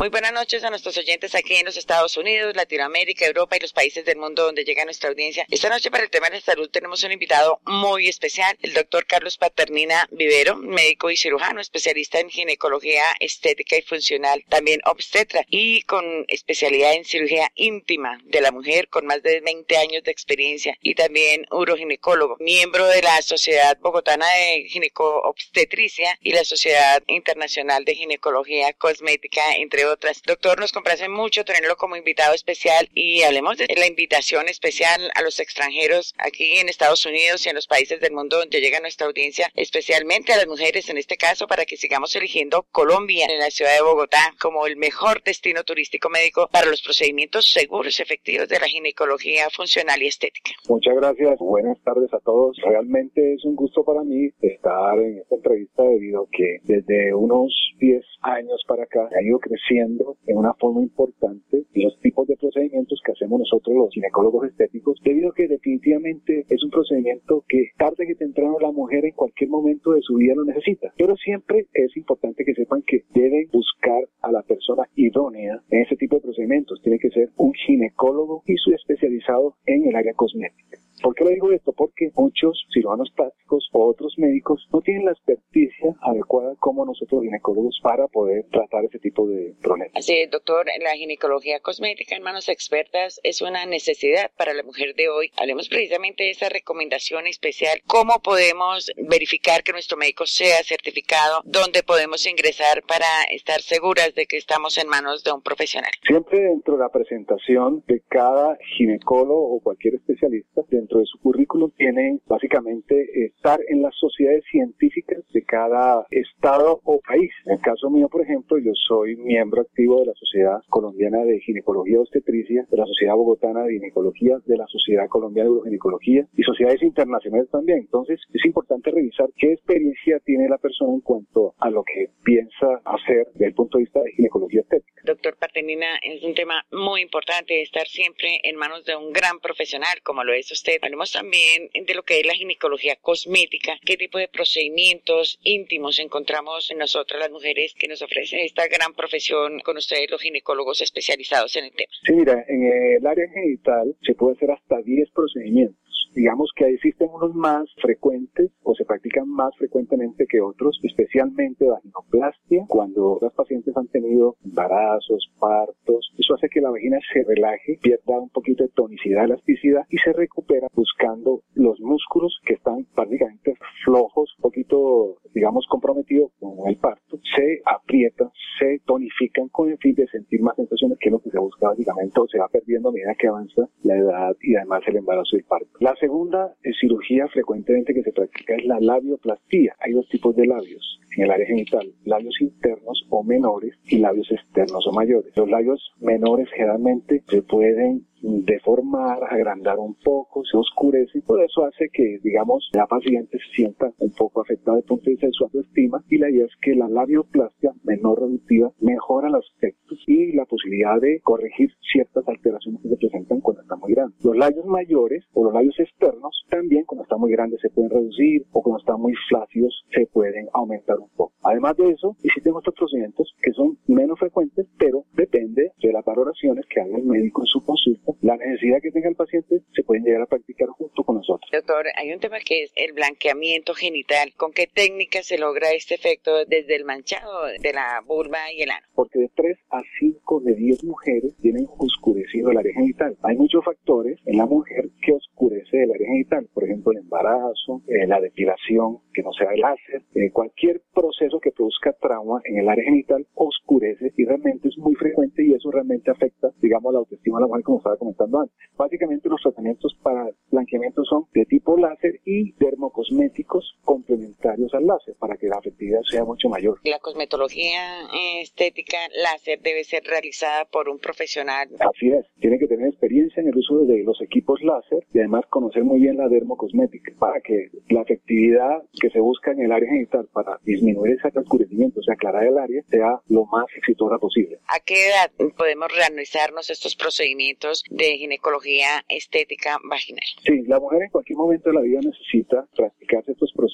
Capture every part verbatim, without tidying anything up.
Muy buenas noches a nuestros oyentes aquí en los Estados Unidos, Latinoamérica, Europa y los países del mundo donde llega nuestra audiencia. Esta noche para el tema de salud tenemos un invitado muy especial, el doctor Carlos Paternina Vivero, médico y cirujano, especialista en ginecología estética y funcional, también obstetra y con especialidad en cirugía íntima de la mujer con más de veinte años de experiencia y también uroginecólogo, miembro de la Sociedad Bogotana de Gineco-Obstetricia y la Sociedad Internacional de Ginecología Cosmética, entre otras. Doctor, nos complace mucho tenerlo como invitado especial y hablemos de la invitación especial a los extranjeros aquí en Estados Unidos y en los países del mundo donde llega nuestra audiencia, especialmente a las mujeres en este caso, para que sigamos eligiendo Colombia en la ciudad de Bogotá como el mejor destino turístico médico para los procedimientos seguros, efectivos de la ginecología funcional y estética. Muchas gracias, buenas tardes a todos. Realmente es un gusto para mí estar en esta entrevista debido a que desde unos diez años para acá ha ido creciendo en una forma importante los tipos de procedimientos que hacemos nosotros los ginecólogos estéticos, debido a que definitivamente es un procedimiento que tarde que temprano la mujer en cualquier momento de su vida lo necesita, pero siempre es importante que sepan que deben buscar a la persona idónea en ese tipo de procedimientos. Tiene que ser un ginecólogo y su especializado en el área cosmética. ¿Por qué le digo esto? Porque muchos cirujanos plásticos o otros médicos no tienen la experticia adecuada como nosotros ginecólogos para poder tratar ese tipo de problemas. Así es, doctor, la ginecología cosmética en manos expertas es una necesidad para la mujer de hoy. Hablemos precisamente de esa recomendación especial. ¿Cómo podemos verificar que nuestro médico sea certificado? ¿Dónde podemos ingresar para estar seguras de que estamos en manos de un profesional? Siempre dentro de la presentación de cada ginecólogo o cualquier especialista, dentro de su currículum tienen básicamente estar en las sociedades científicas de cada estado o país. En el caso mío, por ejemplo, yo soy miembro activo de la Sociedad Colombiana de Ginecología Obstetricia, de la Sociedad Bogotana de Ginecología, de la Sociedad Colombiana de Uroginecología y sociedades internacionales también. Entonces, es importante revisar qué experiencia tiene la persona en cuanto a lo que piensa hacer desde el punto de vista de ginecología estética. Doctor Paternina, es un tema muy importante estar siempre en manos de un gran profesional como lo es usted. Hablemos también de lo que es la ginecología cosmética, qué tipo de procedimientos íntimos encontramos en nosotras las mujeres que nos ofrece esta gran profesión con ustedes los ginecólogos especializados en el tema. Sí, mira, en el área genital se puede hacer hasta diez procedimientos. Digamos que existen unos más frecuentes o se practican más frecuentemente que otros, especialmente vaginoplastia, cuando las pacientes han tenido embarazos, partos. Eso hace que la vagina se relaje, pierda un poquito de tonicidad, elasticidad y se recupera buscando los músculos que están prácticamente flojos, un poquito, digamos, comprometidos con el parto. Se aprietan, se tonifican con el fin de sentir más sensaciones, que es lo que se busca básicamente, o se va perdiendo a medida que avanza la edad y además el embarazo y el parto. La segunda eh, cirugía frecuentemente que se practica es la labioplastía. Hay dos tipos de labios en el área genital, labios internos o menores y labios externos o mayores. Los labios menores generalmente se pueden deformar, agrandar un poco, se oscurece, por eso hace que, digamos, la paciente se sienta un poco afectada desde el punto de vista de su autoestima, y la idea es que la labioplastia menor reductiva mejora los aspectos y la posibilidad de corregir ciertas alteraciones que se presentan cuando está muy grande. Los labios mayores o los labios externos también cuando están muy grandes se pueden reducir, o cuando están muy flácidos se pueden aumentar un poco. Además de eso, existen otros procedimientos que son menos frecuentes, pero depende de las valoraciones que haga el médico en su consulta, la necesidad que tenga el paciente, se pueden llegar a practicar junto con nosotros. Doctor, hay un tema que es el blanqueamiento genital. ¿Con qué técnica se logra este efecto desde el manchado de la vulva y el ano? Porque de tres a cinco de diez mujeres tienen oscurecido el área genital. Hay muchos factores en la mujer que oscurece el área genital, por ejemplo el embarazo, eh, la depilación que no sea el láser, eh, cualquier proceso que produzca trauma en el área genital oscurece y realmente es muy frecuente, y eso realmente afecta, digamos, la autoestima de la mujer, como estaba comentando antes. Básicamente los tratamientos para blanqueamiento son de tipo láser y dermocosméticos complementarios al láser para que la efectividad sea mucho mayor. La cosmetología estética láser debe ser realizada por un profesional. Así es, tiene que tener experiencia en el uso de los equipos láser y además conocer muy bien la dermocosmética para que la efectividad que se busca en el área genital para disminuir ese oscurecimiento, o sea, aclarar el área, sea lo más exitosa posible. ¿A qué edad podemos realizarnos estos procedimientos de ginecología estética vaginal? Sí, la mujer en cualquier momento de la vida necesita practicarse estos procesos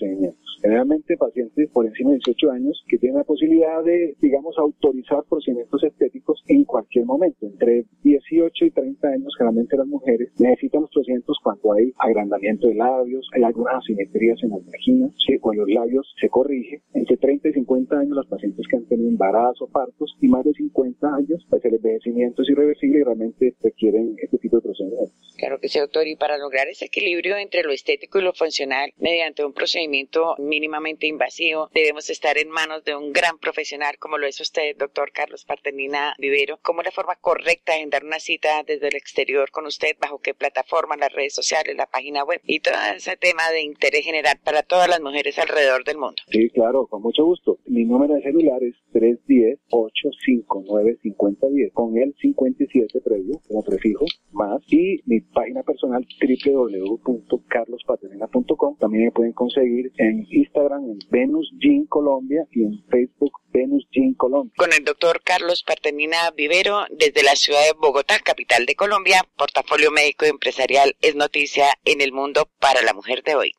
procedimientos. Generalmente pacientes por encima de dieciocho años que tienen la posibilidad de, digamos, autorizar procedimientos estéticos en cualquier momento. Entre dieciocho y treinta años, generalmente las mujeres necesitan los procedimientos cuando hay agrandamiento de labios, hay algunas asimetrías en las vaginas, ¿sí? Cuando los labios se corrige. Entre treinta y cincuenta años, las pacientes que han tenido embarazo, partos, y más de cincuenta años, pues el envejecimiento es irreversible y realmente requieren este tipo de procedimientos. Claro que sí, doctor, y para lograr ese equilibrio entre lo estético y lo funcional mediante un procedimiento mínimamente invasivo, debemos estar en manos de un gran profesional como lo es usted, doctor Carlos Paternina Vivero. ¿Cómo es la forma correcta de agendar una cita desde el exterior con usted? ¿Bajo qué plataforma? Las redes sociales, la página web y todo ese tema de interés general para todas las mujeres alrededor del mundo. Sí, claro, con mucho gusto. Mi número de celular es tres uno cero, ocho cinco nueve, cinco cero uno cero con el cincuenta y siete previo como prefijo más, y mi página personal doble u doble u doble u punto carlos paternina punto com. También me pueden conseguir en Instagram en Venus Gyn Colombia y en Facebook Venus Gyn Colombia. Con el doctor Carlos Paternina Vivero desde la ciudad de Bogotá, capital de Colombia. Portafolio Médico y Empresarial es noticia en el mundo para la mujer de hoy.